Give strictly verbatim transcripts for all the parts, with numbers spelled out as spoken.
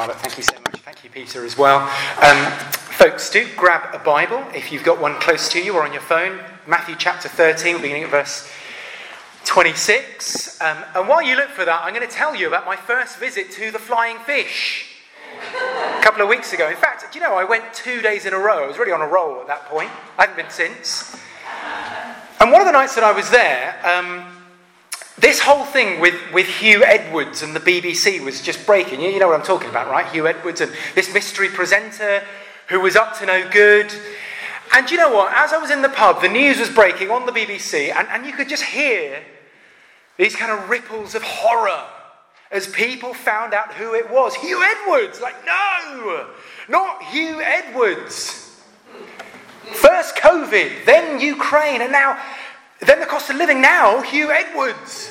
Charlotte. Thank you so much. Thank you, Peter, as well. Um, folks, do grab a Bible if you've got one close to you or on your phone. Matthew chapter thirteen, beginning at verse twenty-six. Um, and while you look for that, I'm going to tell you about my first visit to the Flying Fish a couple of weeks ago. In fact, do you know, I went two days in a row. I was really on a roll at that point. I haven't been since. And one of the nights that I was there, um, this whole thing with, with Hugh Edwards and the B B C was just breaking. You, you know what I'm talking about, right? Hugh Edwards and this mystery presenter who was up to no good. And you know what? As I was in the pub, the news was breaking on the B B C, and, and you could just hear these kind of ripples of horror as people found out who it was. Hugh Edwards! Like, no! Not Hugh Edwards! First COVID, then Ukraine, and now, then the cost of living, now Hugh Edwards.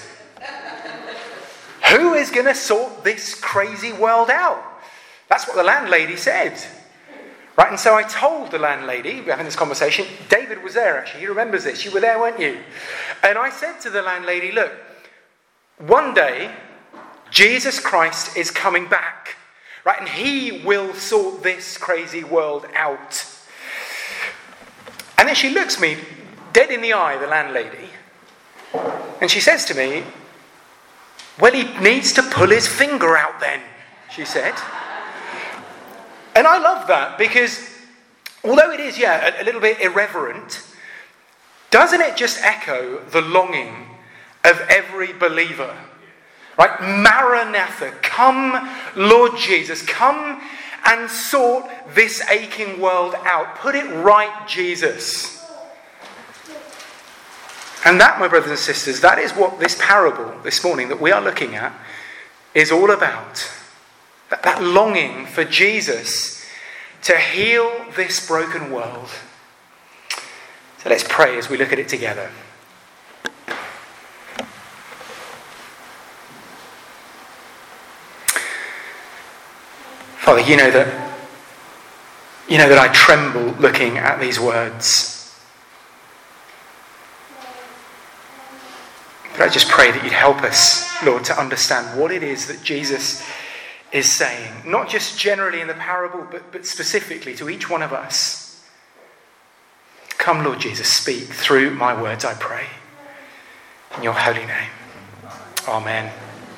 Who is going to sort this crazy world out? That's what the landlady said. Right, and so I told the landlady, we're having this conversation, David was there actually, he remembers this, you were there, weren't you? And I said to the landlady, look, one day, Jesus Christ is coming back, right, and he will sort this crazy world out. And then she looks me dead in the eye, the landlady, and she says to me, well, he needs to pull his finger out then, she said. And I love that because although it is, yeah, a, a little bit irreverent, doesn't it just echo the longing of every believer? Right? Maranatha, come Lord Jesus, come and sort this aching world out. Put it right, Jesus. And that, my brothers and sisters, that is what this parable this morning that we are looking at is all about. That, that longing for Jesus to heal this broken world. So let's pray as we look at it together. Father, you know that you know that I tremble looking at these words. But I just pray that you'd help us, Lord, to understand what it is that Jesus is saying. Not just generally in the parable, but, but specifically to each one of us. Come, Lord Jesus, speak through my words, I pray. In your holy name. Amen.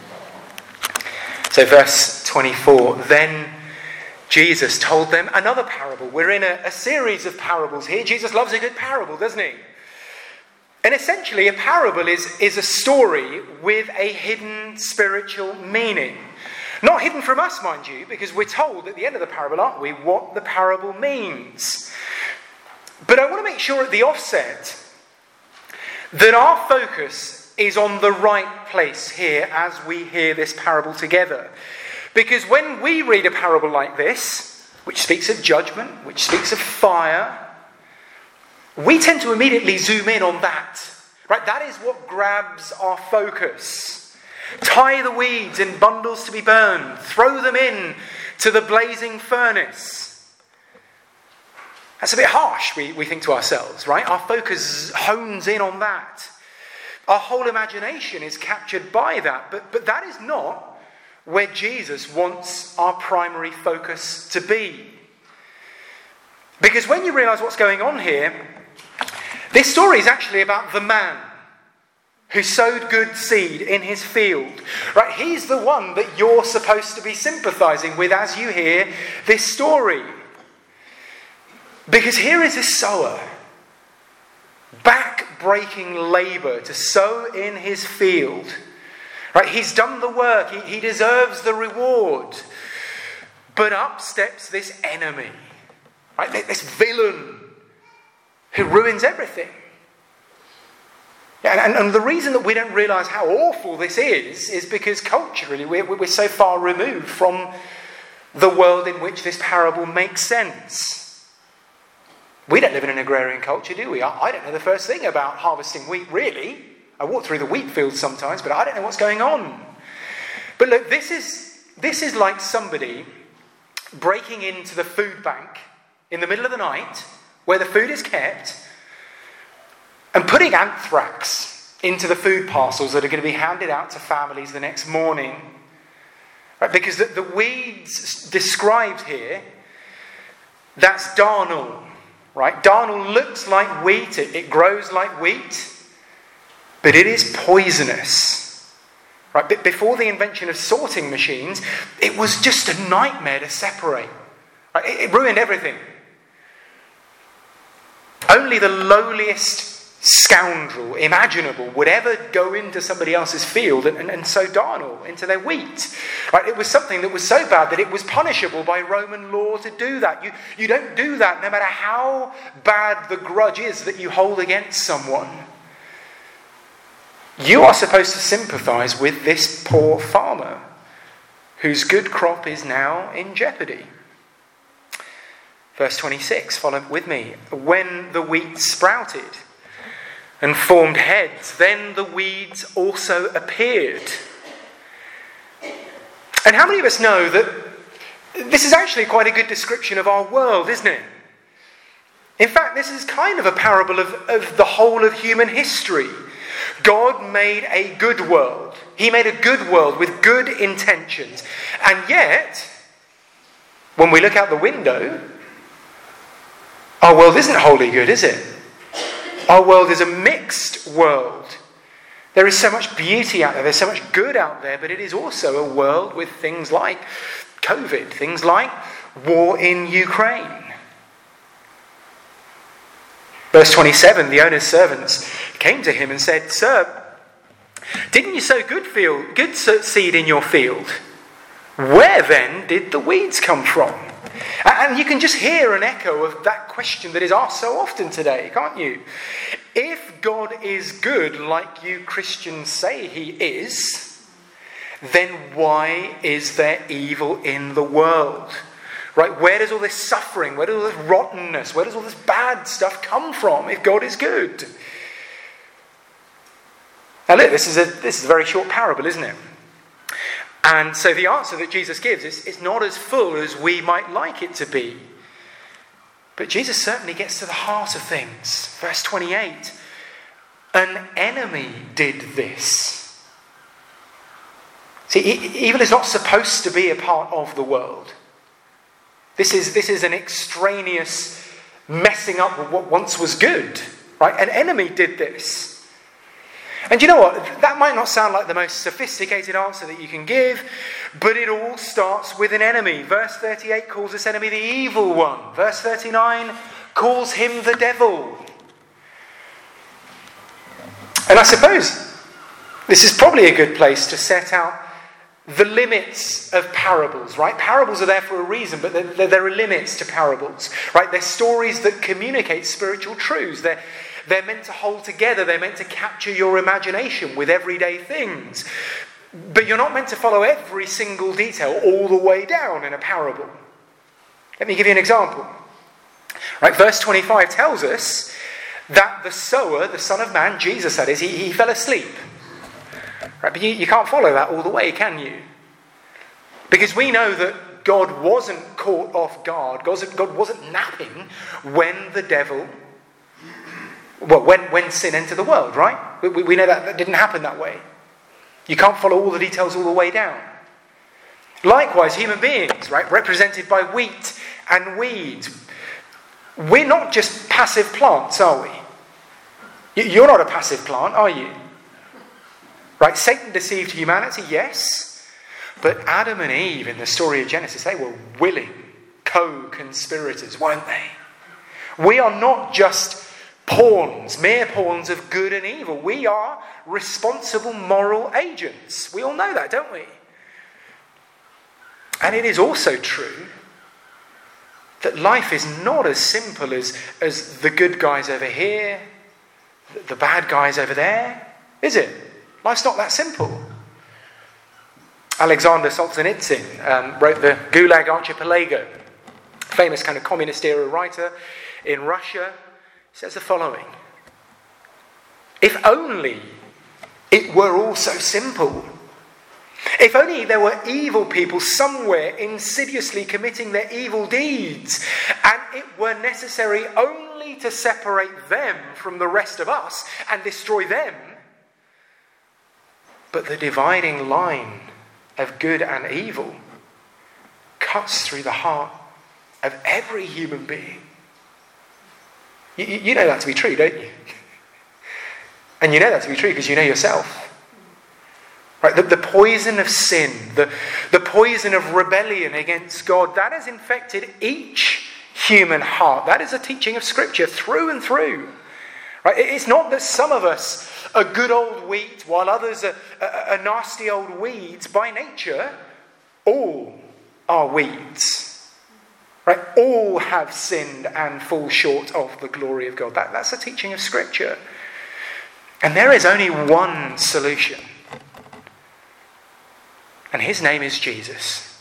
So verse twenty-four, then Jesus told them another parable. We're in a, a series of parables here. Jesus loves a good parable, doesn't he? And essentially a parable is, is a story with a hidden spiritual meaning. Not hidden from us, mind you, because we're told at the end of the parable, aren't we, what the parable means. But I want to make sure at the offset that our focus is on the right place here as we hear this parable together. Because when we read a parable like this, which speaks of judgment, which speaks of fire, we tend to immediately zoom in on that. Right? That is what grabs our focus. Tie the weeds in bundles to be burned. Throw them in to the blazing furnace. That's a bit harsh, we, we think to ourselves, right? Our focus hones in on that. Our whole imagination is captured by that. But, but that is not where Jesus wants our primary focus to be. Because when you realise what's going on here, this story is actually about the man who sowed good seed in his field. Right? He's the one that you're supposed to be sympathising with as you hear this story. Because here is this sower, back-breaking labour to sow in his field. Right? He's done the work, he, he deserves the reward. But up steps this enemy, right? This villain who ruins everything. Yeah, and, and the reason that we don't realise how awful this is, is because culturally we're, we're so far removed from the world in which this parable makes sense. We don't live in an agrarian culture, do we? I, I don't know the first thing about harvesting wheat, really. I walk through the wheat fields sometimes, but I don't know what's going on. But look, this is this is like somebody breaking into the food bank in the middle of the night, where the food is kept, and putting anthrax into the food parcels that are going to be handed out to families the next morning. Right? Because the, the weeds described here, that's darnel. Right? Darnel looks like wheat, it, it grows like wheat, but it is poisonous. Right? But before the invention of sorting machines, it was just a nightmare to separate. Right? It, it ruined everything. Only the lowliest scoundrel imaginable would ever go into somebody else's field and, and, and sow darnel into their wheat. Right? It was something that was so bad that it was punishable by Roman law to do that. You, you don't do that no matter how bad the grudge is that you hold against someone. You are supposed to sympathize with this poor farmer whose good crop is now in jeopardy. Verse twenty-six, follow with me. When the wheat sprouted and formed heads, then the weeds also appeared. And how many of us know that this is actually quite a good description of our world, isn't it? In fact, this is kind of a parable of, of the whole of human history. God made a good world. He made a good world with good intentions. And yet, when we look out the window, our world isn't wholly good, is it? Our world is a mixed world. There is so much beauty out there, there's so much good out there, but it is also a world with things like COVID, things like war in Ukraine. Verse twenty-seven, the owner's servants came to him and said, "Sir, didn't you sow good field, good seed in your field? Where then did the weeds come from?" And you can just hear an echo of that question that is asked so often today, can't you? If God is good, like you Christians say he is, then why is there evil in the world? Right? Where does all this suffering, where does all this rottenness, where does all this bad stuff come from if God is good? Now look, this is a, this is a very short parable, isn't it? And so the answer that Jesus gives is, is not as full as we might like it to be. But Jesus certainly gets to the heart of things. Verse twenty-eight, an enemy did this. See, evil is not supposed to be a part of the world. This is, this is an extraneous messing up of what once was good. Right? An enemy did this. And you know what? That might not sound like the most sophisticated answer that you can give, but it all starts with an enemy. Verse thirty-eight calls this enemy the evil one. Verse thirty-nine calls him the devil. And I suppose this is probably a good place to set out the limits of parables, right? Parables are there for a reason, but there, there are limits to parables, right? They're stories that communicate spiritual truths. They're They're meant to hold together. They're meant to capture your imagination with everyday things. But you're not meant to follow every single detail all the way down in a parable. Let me give you an example. Right, verse twenty-five tells us that the sower, the Son of Man, Jesus that is, he, he fell asleep. Right, but you, you can't follow that all the way, can you? Because we know that God wasn't caught off guard. God wasn't napping when the devil... Well, when, when sin entered the world, right? We, we know that that didn't happen that way. You can't follow all the details all the way down. Likewise, human beings, right? Represented by wheat and weeds. We're not just passive plants, are we? You're not a passive plant, are you? Right? Satan deceived humanity, yes. But Adam and Eve in the story of Genesis, they were willing co-conspirators, weren't they? We are not just pawns, mere pawns of good and evil. We are responsible moral agents. We all know that, don't we? And it is also true that life is not as simple as, as the good guys over here, the bad guys over there, is it? Life's not that simple. Alexander Solzhenitsyn um, wrote the Gulag Archipelago, famous kind of communist era writer in Russia. Says the following: if only it were all so simple. If only there were evil people somewhere insidiously committing their evil deeds, and it were necessary only to separate them from the rest of us and destroy them. But the dividing line of good and evil cuts through the heart of every human being. You, you know that to be true, don't you? And you know that to be true because you know yourself. Right? The, the poison of sin, the, the poison of rebellion against God, that has infected each human heart. That is a teaching of Scripture through and through. Right? It's not that some of us are good old wheat while others are, are, are nasty old weeds. By nature, all are weeds. Right? All have sinned and fall short of the glory of God. That, that's a teaching of Scripture. And there is only one solution. And his name is Jesus.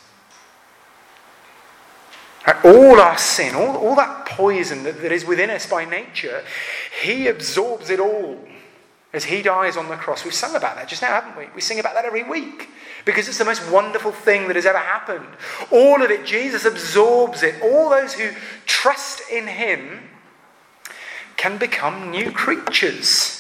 Right? All our sin, all, all that poison that, that is within us by nature, he absorbs it all as he dies on the cross. We've sung about that just now, haven't we? We sing about that every week because it's the most wonderful thing that has ever happened. All of it, Jesus absorbs it. All those who trust in him can become new creatures.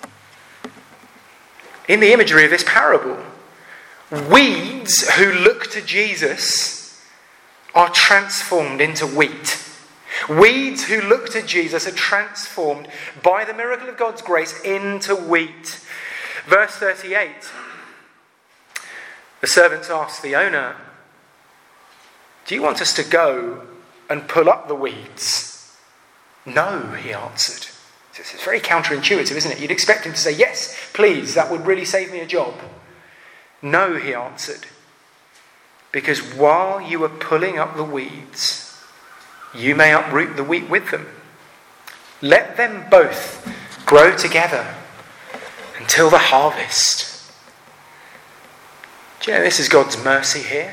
In the imagery of this parable, weeds who look to Jesus are transformed into wheat. Weeds who look to Jesus are transformed by the miracle of God's grace into wheat. Verse thirty-eight. The servants asked the owner, "Do you want us to go and pull up the weeds?" "No," he answered. It's very counterintuitive, isn't it? You'd expect him to say, "Yes, please, that would really save me a job." "No," he answered, "because while you are pulling up the weeds, you may uproot the wheat with them. Let them both grow together until the harvest." Do you know this is God's mercy here?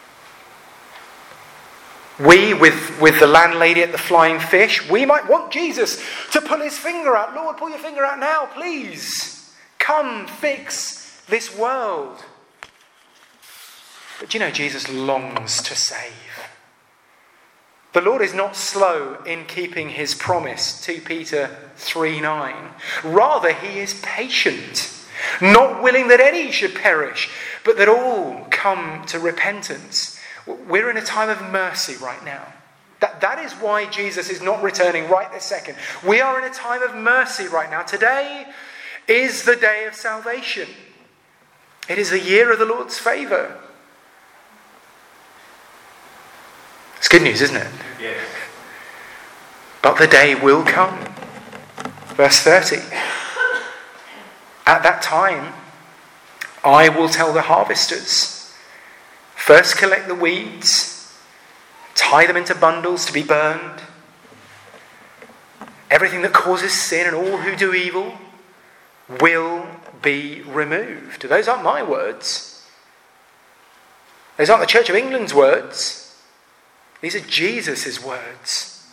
We, with, with the landlady at the Flying Fish, we might want Jesus to pull his finger out. "Lord, pull your finger out now, please. Come fix this world." But you know, Jesus longs to save. The Lord is not slow in keeping his promise, Second Peter three nine. Rather, he is patient, not willing that any should perish, but that all come to repentance. We're in a time of mercy right now. That, that is why Jesus is not returning right this second. We are in a time of mercy right now. Today is the day of salvation. It is the year of the Lord's favour. It's good news, isn't it? Yes. But the day will come. Verse thirty. At that time, I will tell the harvesters, first collect the weeds, tie them into bundles to be burned. Everything that causes sin and all who do evil will be removed. Those aren't my words. Those aren't the Church of England's words. These are Jesus' words.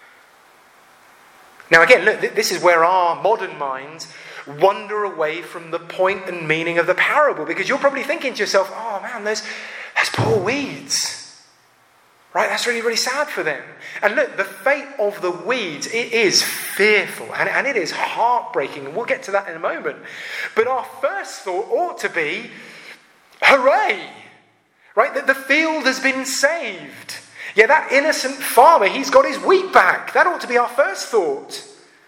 Now again, look, this is where our modern minds wander away from the point and meaning of the parable, because you're probably thinking to yourself, "Oh man, those, those poor weeds. Right, that's really, really sad for them." And look, the fate of the weeds, it is fearful and, and it is heartbreaking. And we'll get to that in a moment. But our first thought ought to be, hooray! Right, that the field has been saved. Yeah, that innocent farmer, he's got his wheat back. That ought to be our first thought.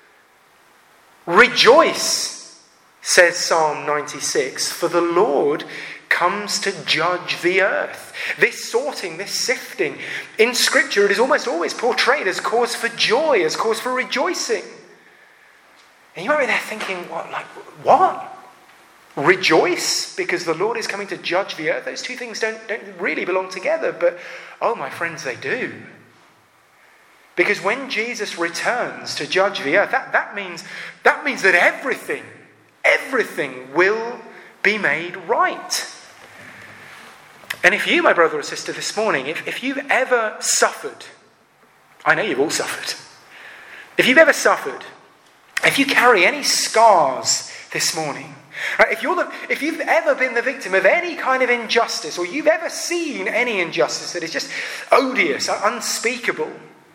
Rejoice, says Psalm ninety-six, for the Lord comes to judge the earth. This sorting, this sifting, in Scripture it is almost always portrayed as cause for joy, as cause for rejoicing. And you might be there thinking, what, like, what? Rejoice because the Lord is coming to judge the earth? Those two things don't, don't really belong together, but oh my friends, they do. Because when Jesus returns to judge the earth, that, that means that means that everything, everything will be made right. And if you, my brother or sister, this morning, if, if you've ever suffered, I know you've all suffered. If you've ever suffered, if you carry any scars this morning, right, if you're the, if you've ever been the victim of any kind of injustice, or you've ever seen any injustice that is just odious, unspeakable,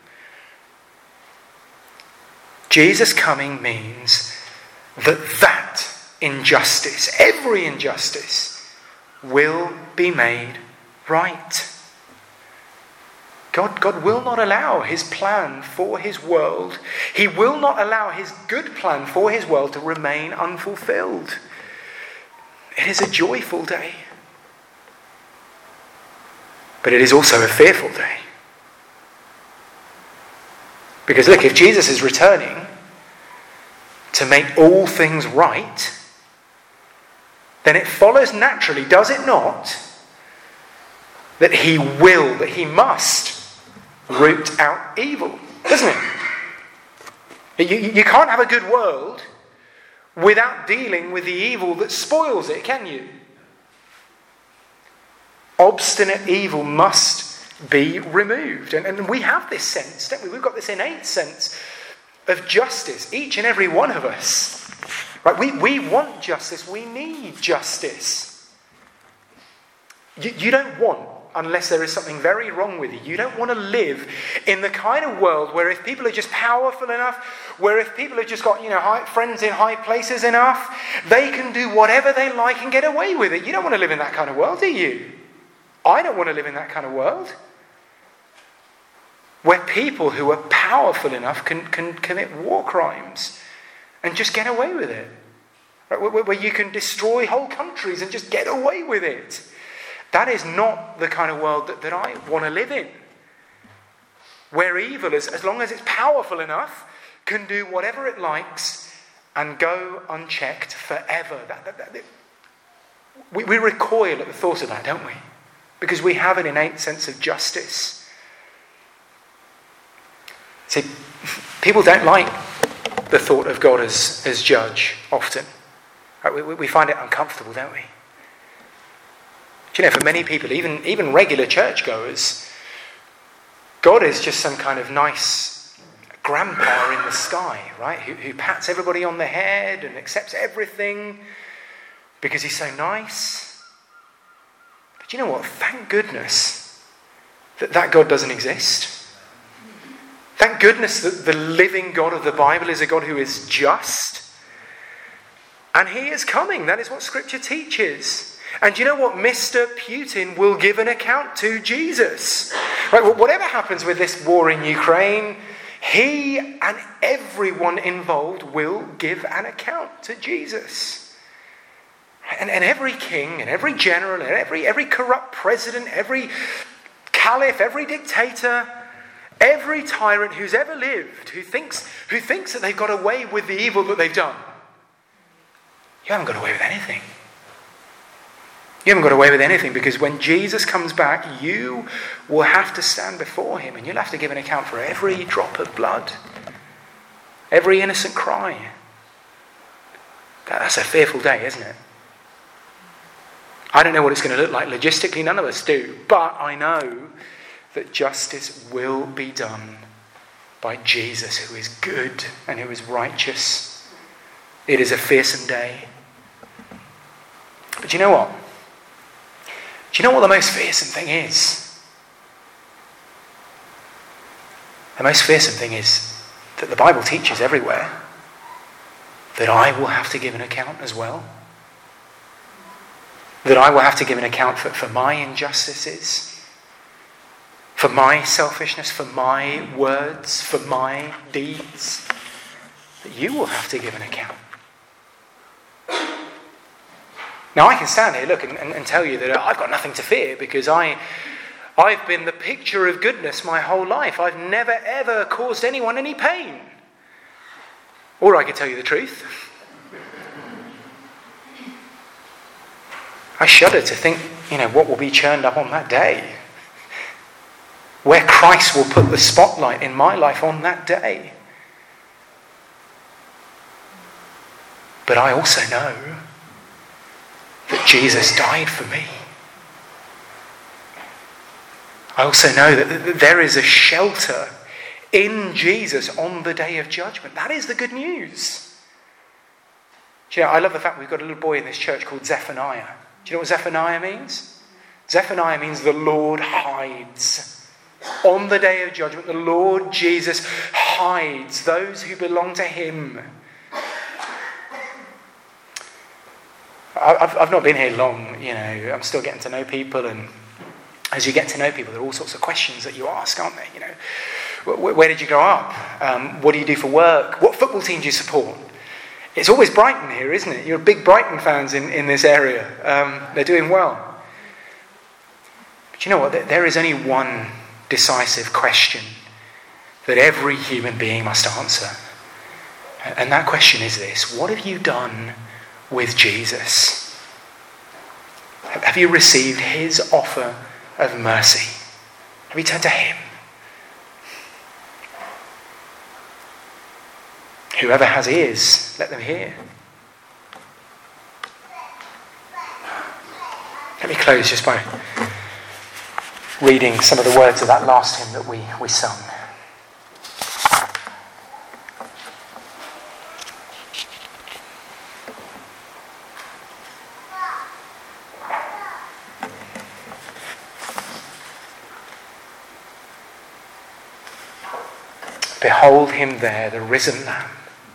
Jesus coming means that that injustice, every injustice, will be made right. God, God will not allow his plan for his world. He will not allow his good plan for his world to remain unfulfilled. It is a joyful day. But it is also a fearful day. Because look, if Jesus is returning to make all things right, then it follows naturally, does it not, that he will, that he must root out evil, doesn't it? You, you can't have a good world without dealing with the evil that spoils it, can you? Obstinate evil must be removed. And, and we have this sense, don't we? We've got this innate sense of justice, each and every one of us. Right? We, we want justice. We need justice. You, you don't want, unless there is something very wrong with you, you don't want to live in the kind of world where if people are just powerful enough, where if people have just got, you know, high, friends in high places enough, they can do whatever they like and get away with it. You don't want to live in that kind of world, do you? I don't want to live in that kind of world. Where people who are powerful enough can, can commit war crimes and just get away with it. Right? Where, where you can destroy whole countries and just get away with it. That is not the kind of world that, that I want to live in. Where evil, is, as long as it's powerful enough, can do whatever it likes and go unchecked forever. That, that, that, we, we recoil at the thought of that, don't we? Because we have an innate sense of justice. See, people don't like the thought of God as, as judge often. Right? We, we find it uncomfortable, don't we? Do you know, for many people, even, even regular churchgoers, God is just some kind of nice grandpa in the sky, right? Who, who pats everybody on the head and accepts everything because he's so nice. But you know what? Thank goodness that that God doesn't exist. Thank goodness that the living God of the Bible is a God who is just. And he is coming. That is what Scripture teaches. And do you know what? Mister Putin will give an account to Jesus. Right? Well, whatever happens with this war in Ukraine, he and everyone involved will give an account to Jesus. And, and every king and every general and every, every corrupt president, every caliph, every dictator, every tyrant who's ever lived, who thinks, who thinks that they've got away with the evil that they've done, you haven't got away with anything. You haven't got away with anything, because when Jesus comes back, you will have to stand before him and you'll have to give an account for every drop of blood, every innocent cry. That's a fearful day, isn't it? I don't know what it's going to look like logistically, none of us do, but I know that justice will be done by Jesus, who is good and who is righteous. It is a fearsome day. But you know what? Do you know what the most fearsome thing is? The most fearsome thing is that the Bible teaches everywhere that I will have to give an account as well. That I will have to give an account for, for my injustices, for my selfishness, for my words, for my deeds. That you will have to give an account. Now I can stand here, look, and, and, and tell you that I've got nothing to fear, because I, I've been the picture of goodness my whole life. I've never ever caused anyone any pain. Or I could tell you the truth. I shudder to think, you know, what will be churned up on that day. Where Christ will put the spotlight in my life on that day. But I also know that Jesus died for me. I also know that there is a shelter in Jesus on the day of judgment. That is the good news. Do you know, I love the fact we've got a little boy in this church called Zephaniah. Do you know what Zephaniah means? Zephaniah means the Lord hides. On the day of judgment, the Lord Jesus hides those who belong to him. I've, I've not been here long, you know, I'm still getting to know people, and as you get to know people, there are all sorts of questions that you ask, aren't there? You know, where, where did you grow up? Um, what do you do for work? What football team do you support? It's always Brighton here, isn't it? You're big Brighton fans in, in this area. Um, they're doing well. But you know what? There is only one decisive question that every human being must answer. And that question is this: what have you done with Jesus? Have you received his offer of mercy? Have you turned to him? Whoever has ears, let them hear. Let me close just by reading some of the words of that last hymn that we, we sung. Behold him there, the risen Lamb,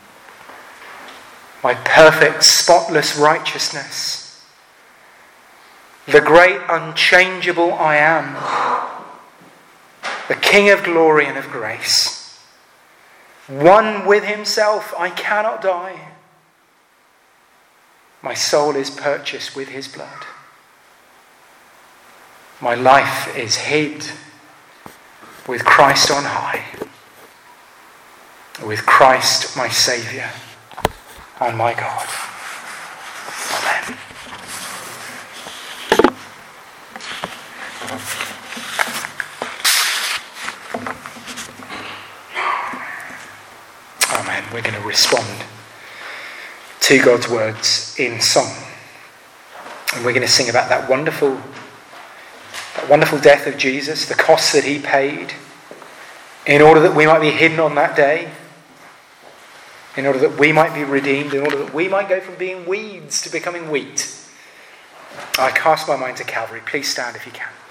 my perfect, spotless righteousness, the great, unchangeable I am, the King of glory and of grace. One with himself, I cannot die. My soul is purchased with his blood. My life is hid with Christ on high, with Christ my Saviour and my God. Amen. Amen. We're going to respond to God's words in song. And we're going to sing about that wonderful, that wonderful death of Jesus, the cost that he paid in order that we might be hidden on that day, in order that we might be redeemed, in order that we might go from being weeds to becoming wheat. I cast my mind to Calvary. Please stand if you can.